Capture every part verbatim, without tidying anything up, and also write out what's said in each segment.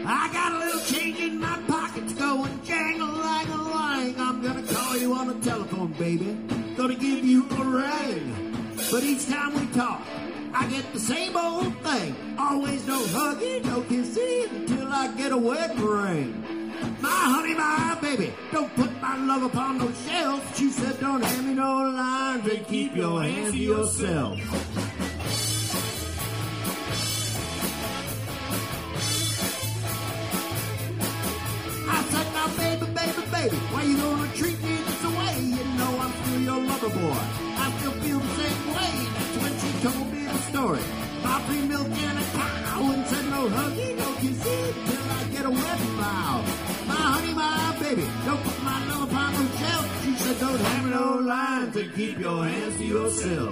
I got a little change in my pockets going jangle-lang-a-lang. I'm gonna call you on the telephone, baby. Gonna give you a ring. But each time we talk, I get the same old thing. Always no hugging, no kissing until I get a wedding ring. My honey, my baby, don't put my love upon no shelf. She said, don't hand me no lines and keep your hands to yourself. I said, now baby, baby, baby, why you gonna treat me this way? You know I'm still your lover boy. I still feel the same way. That's when she told me the story. My free milk and a cow and said no huggy, no kissing till I get a wedding vow. My honey, my baby, don't put my love upon no shelf. She said don't have no lines and keep your hands to yourself.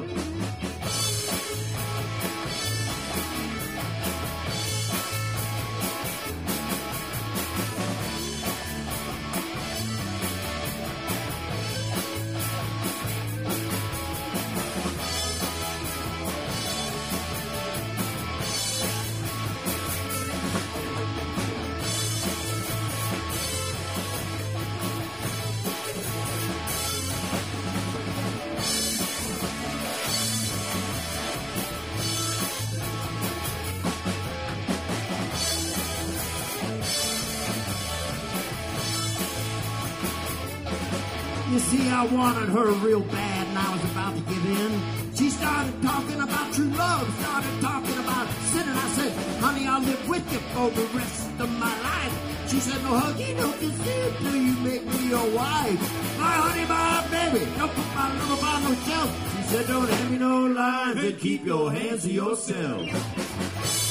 You see, I wanted her real bad and I was about to give in. She started talking about true love, started talking about sin, and I said, honey, I'll live with you for the rest of my life. She said, no huggy, no kissing till you make me your wife. My honey, my baby, don't put my love upon no shelf. She said, don't hand me no lines and keep your hands to yourself.